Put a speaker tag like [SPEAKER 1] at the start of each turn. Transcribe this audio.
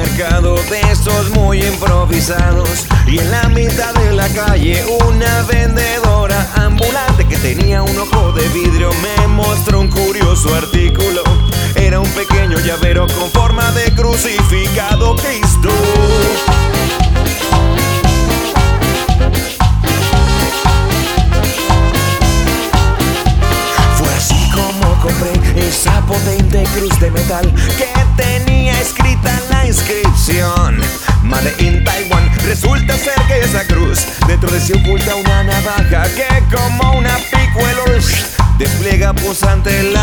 [SPEAKER 1] mercado de estos muy improvisados, y en la mitad de la calle una vendedora ambulante que tenía un ojo de vidrio me mostró un curioso artículo. Era un pequeño llavero con forma de crucificado Cristo. Fue así como compré esa potente cruz de metal que tenía escrita la inscripción Made in Taiwan. Resulta ser que esa cruz dentro de sí oculta una navaja que como una picuelo despliega punzante la